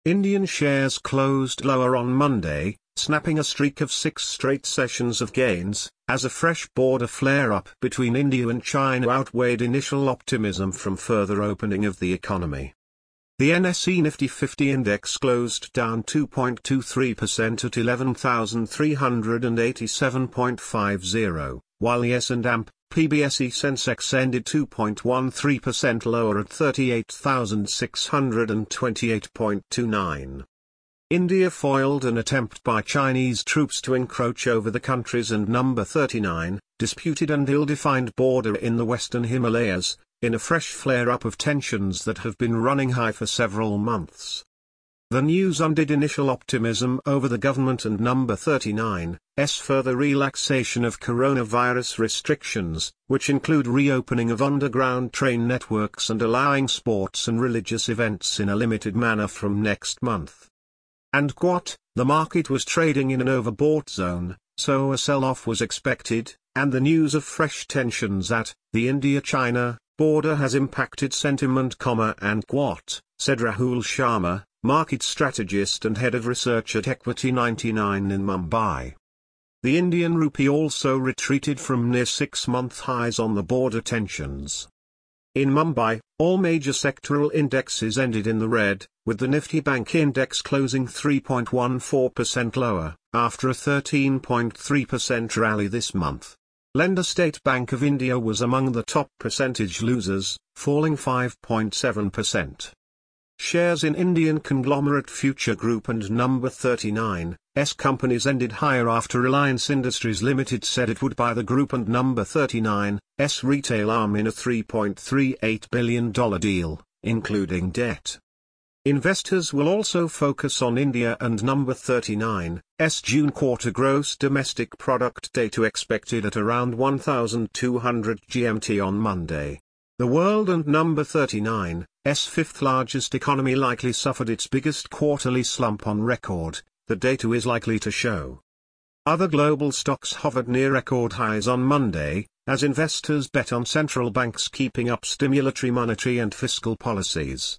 Indian shares closed lower on Monday, snapping a streak of 6 straight sessions of gains, as a fresh border flare-up between India and China outweighed initial optimism from further opening of the economy. The NSE Nifty 50 index closed down 2.23% at 11,387.50, while the S&P PBSE Sensex ended 2.13% lower at 38,628.29. India foiled an attempt by Chinese troops to encroach over the country's and number 39, disputed and ill-defined border in the western Himalayas, in a fresh flare-up of tensions that have been running high for several months. The news undid initial optimism over the government and number 39's further relaxation of coronavirus restrictions, which include reopening of underground train networks and allowing sports and religious events in a limited manner from next month. And what? The market was trading in an overbought zone, so a sell-off was expected, and the news of fresh tensions at the India-China border has impacted sentiment, and what, said Rahul Sharma, market strategist and head of research at Equity 99 in Mumbai. The Indian rupee also retreated from near 6-month highs on the border tensions. In Mumbai, all major sectoral indexes ended in the red, with the Nifty Bank Index closing 3.14% lower, after a 13.3% rally this month. Lender State Bank of India was among the top percentage losers, falling 5.7%. Shares in Indian conglomerate Future Group and number 39's companies ended higher after Reliance Industries Limited said it would buy the group and number 39's retail arm in a $3.38 billion deal, including debt. Investors will also focus on India and number 39's June quarter gross domestic product data expected at around 1,200 GMT on Monday. The world and number 39's fifth largest economy likely suffered its biggest quarterly slump on record, the data is likely to show. Other global stocks hovered near record highs on Monday, as investors bet on central banks keeping up stimulatory monetary and fiscal policies.